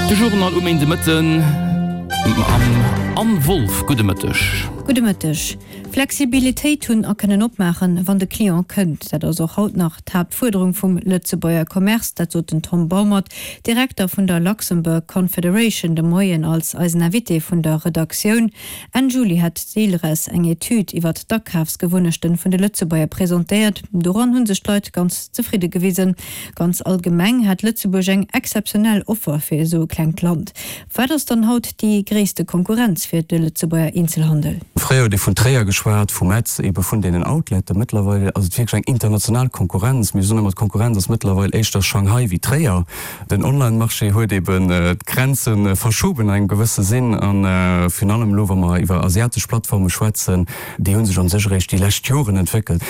De Journal de Mitten am Wolf Gudemëttech. Gudemëttech. Flexibilitéit hunn können opmachen, wann de Klient kënnt, dat eso haut nach Tabforderung vum Lützebauer Commerz, dat so den Tom Baumert, Direktor vun der Luxemburg Confederation de Moien als Navité vun der Redaktion. En Juli hat Seelres eng Etyd iwwer d'Dackhafsgewunnechten vun de Lützebauer präsentiert. Doran hunn sech Leiit ganz zufriede gewesen. Ganz allgemeng hat Lützeburg eng exceptionell Offer fir so klenk Land. Wäders dann haut die gréste Konkurrenz fir de Lützebauer Inselhandel. Fréier de vun Träger geschwert vu Metz ebe vun denen Outletter mittlerweile eng international Konkurrenz mir mat Konkurrenz as mittlerweile echt der Shanghai wie Träger. Den Online-Marché huet eben Grenzen verschoben eng gewisse Sinn an finalem Lower iwwer asiatisch Plattforme schwätzen, die hun sich an sech recht die Lächtjoren entwickelt.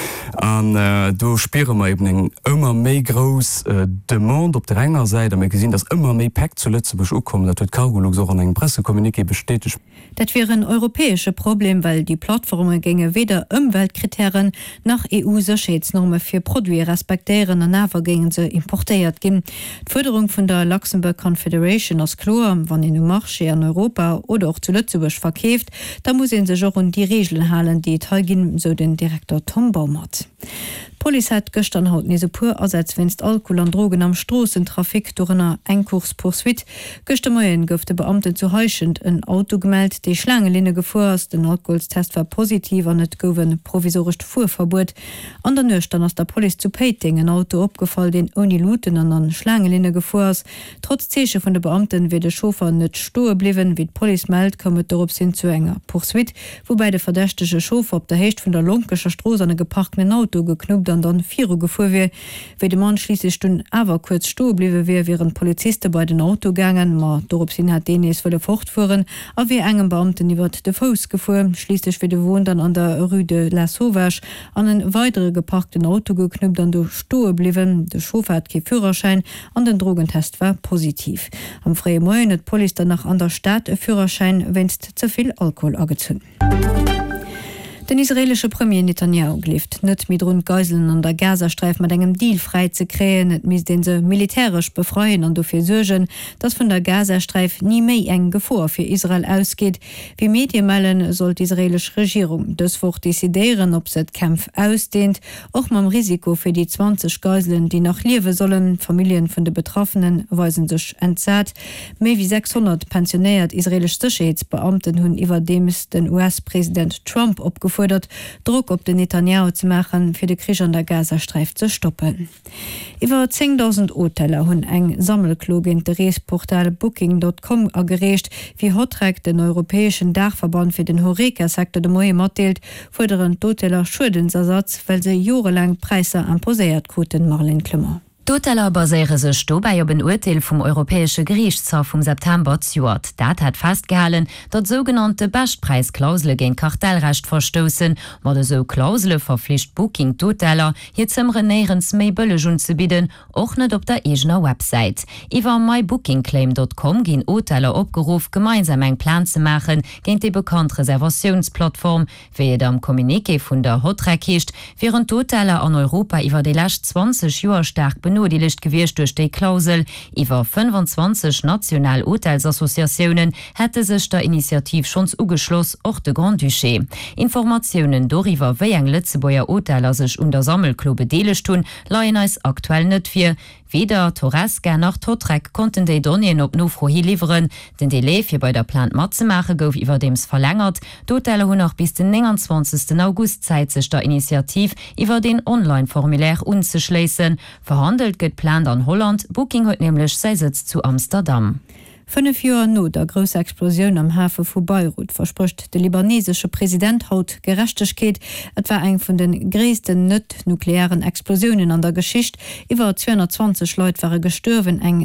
An du spere ma eben eng immer méi groß Demand op der enger Seite gesinn, dass immer méi Pack zu Lützeburg kommen, dat huet Cargolog so an eng Pressekommuniké bestätigt. Dat wäre ein europäische Problem, weil die Plattformen gänge weder Umweltkriterien nach EU-Sicherheitsnormen für Produkte respektieren und nachher gingen sie importiert gehen. Die Förderung von der Luxemburg Confederation aus klar, wann in einem Marché in Europa oder auch zu Lützeburg verkauft, da muss sie sich auch an die Regeln halten, die teilgehen, so den Direktor Tom Baumert. Police hat gestern haut nie so pur als wennst Alkohol an Drogen am Strassentrafik durch einer Einkurspoursuit. Gestern Morgen goufte Beamte zu heischend ein Auto gemeldet, die Schlangenlinne gefuhrst, den Alkoholstest war positiv an net gowen provisorisch Fuhrverbot. An der Nöch dann aus der Police zu Peiting ein Auto abgefallen, den ohne Luten an den Schlangenlinne gefuhrst. Trotz Zeche von der Beamten wird der Chauffeur nicht stur blieben, wie die Police meldet, kommt darauf hin zu enger Poursuit, wobei der verdächtige Chauffeur auf der Hecht von der Lonkischer Straße an geparkten Auto geknüpft dann 4 Uhr gefuhr wie de Mann schließlich stund aber kurz sto bliwe während Polizisten bei den Auto gangen ma dorupsinn hat den es wolle fortfuhren a wie engem Beamten iwwer de Fuß gefuhr schließlich wie de wohn dann an der Rue de la Sauvage an een weitere geparkten Auto geknüpft an du sto bliwen de Chauffeur hat ke Führerschein an den Drogentest war positiv am freie Morgen het Poli danach an der Stadt e Führerschein wennst zuviel Alkohol angezündet. Den israelische Premier Netanyahu gelieft net mit rund Geiseln an der Gazastreif mat engem Deal frei ze kreen, net mis den se militärisch befreien an dofir surgen, dass vun der Gazastreif nie méi eng Gefahr fir Israel ausgeht. Wie Medienmellen soll die israelische Regierung deswoch desideieren, ob se Kampf ausdehnt, och mam Risiko fir die 20 Geiseln, die nach liewe sollen. Familien vun de Betroffenen weisen sech entzat. Méi wie 600 pensionéiert israelisch Sicherheitsbeamten hunn iwwer dems den US-Präsident Trump opgefunden Druck op den Netanyahu zu machen, für den Krieg an der Gazastreif zu stoppen. Über 10.000 Hoteller hun eng Sammelklugin de Reesportal Booking.com agerecht, wie Hotrek den europäischen Dachverband für den Horeca-Sektor de Moie matdeelt, forderen Hoteller Schuldensersatz, weil sie jahrelang Preise imposiert konnten, Marlene Klimmer. Hoteller baséiere sech dobei op een Urteil vum Europäesche Gerichtshof vom September zuert. Dat hat festgehalten, dat sogenannte Bestpreisklausel gegen Kartellrecht verstoßen, war de so Klausel verpflicht Booking Hoteller hier zimre näherens méi Bëllejun zu bieden, och net op der eigener Website. Iwer mybookingclaim.com gin Hoteller opgeruf, gemeinsam eng Plan zu machen gegen die bekannt Reservationsplattform, wie am Kommuniqué vun der Hotrek hicht, während Hoteller an Europa iwwer de lacht 20 Joer stark benutzt Licht gewircht durch die Klausel. Über 25 national Hotelsassoziationen hätte sich der Initiativ schon ugeschloss, auch de Grand Duché. Informationen darüber, wie eng Lützebauer Hoteller sich unter Sammelklube delisch tun, leihen als aktuell nicht für. Weder Torresca noch Totrek konnten die Donien op Nofro hier liefern, denn die Leif hier bei der Plant Matzemache gouf über dems verlängert. Die Hoteller hun noch bis den 29. August Zeit sich der Initiativ über den Online-Formulär unzuschließen. Verhandelt geht Plan an Holland, Booking hat nämlich sei Sitz zu Amsterdam. 5 Jahre no der grosse Explosion am Hafen vu Beirut verspricht der libanesische Präsident haut Gerechtigkeit. Et war eng von den größten nuklearen Explosionen an der Geschichte. Über 220 Leute waren gestorben, eng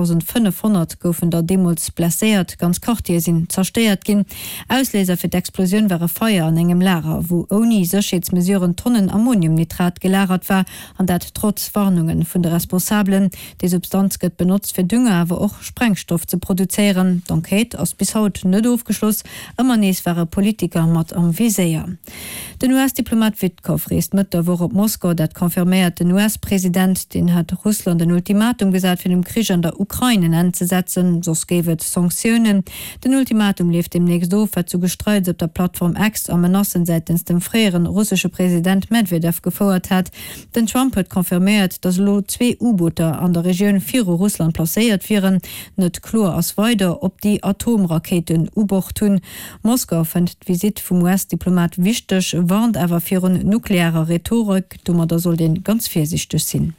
6500 goufen der Demos blessiert, ganz Quartier sind zerstört gin. Auslöser für die Explosion waren Feuer an engem Lager, wo ohne Sicherheitsmesuren Tonnen Ammoniumnitrat gelagert war, an dat trotz Warnungen von der Responsablen. Die Substanz wird benutzt für Dünger, aber auch Sprengstoff zu produzieren. D'Enquete ass bis haut net aufgeschloss, ëmmer nees wäre Politiker mat am Viséier. Den US-Diplomat Witkow reest mit der Woche op Moskau, dat konfirmiert den US-Präsident, den hat Russland ein Ultimatum gesagt, für den Krieg an der Ukraine anzusetzen, sos gäwet Sanktionen. Den Ultimatum lief demnächst auf, hat zu gestreut, ob der Plattform X am Menossen seitens dem freieren russische Präsident Medvedev gefordert hat. Den Trump hat konfirmiert, dass lo 2 U-Boote an der Region 4 Russland placéiert wären, net klar as weiter, ob die Atomraketen U-Boot tun. Moskau fand die Visit vom US-Diplomat wichtig, warnt aber für eine nukleare Rhetorik, dummer da soll den ganz vorsichtig sein.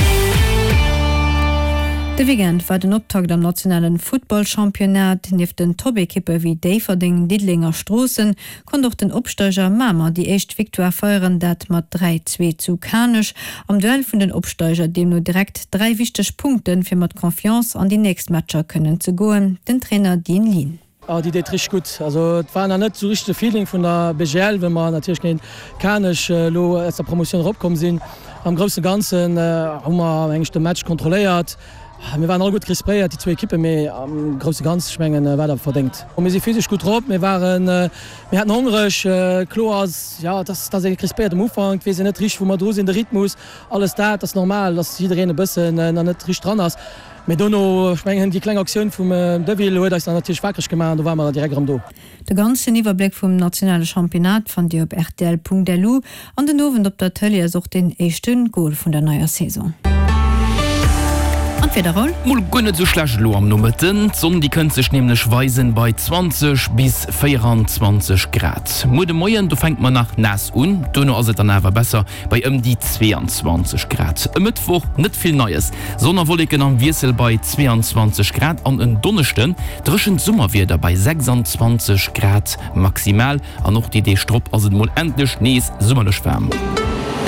De Weekend war den Optakt am nationalen Football-Championat nef den Top-Ekippe wie Daverding, Didlinger Strossen, kon doch den Obsteiger Mama die echt Viktoire feiern, dat mat 3-2 zu Kanisch. Am Duell vun den Obsteiger dem nur direkt 3 wichtig Punkten fir mat Confiance an die nächsten Matcher können zu goen, den Trainer Dean Lien. Die Idee richtig gut. Also war net so richtige Feeling von der BGL, wenn man natürlich Kanisch lo als der Promotion rauskommen sind. Am großen Ganzen haben wir eigentlich den Match kontrolliert. Wir waren all gut respiert, die 2 Ekippen méi am grosse ganz schmengen Wetter verdenkt. Wir sind physisch gut drauf, wir hatten hungrig, klar, ja, das respiert am Anfang, wir sind nicht richtig, wo man da sind, der Rhythmus, alles da, das ist normal, dass jeder ein bisschen nicht richtig dran ist. Wir haben schmengen die kleine Aktion vom Devil, das ist natürlich wackrig gemacht, da waren wir direkt am Do. Der ganze Überblick vom nationalen Championat fand ihr auf rtl.delu an den Ofen op der Tele sucht den echten Goal von der neuen Saison. Mul gonne so schlecht lo am Nummerten, Sonn die könnt sech nämlich weisen bei 20 bis 24 Grad. Mode Moien, du fängt man nach nass un, dunne as dann awer besser bei die 22 Grad. Im Mittwoch net viel Neues. Sonnerwolliken am Wirsel bei 22 Grad an en Donnechten, drschen Summer wieder bei 26 Grad maximal, an noch die Idee Strupp as mul endlich nees summmerlech wärmen.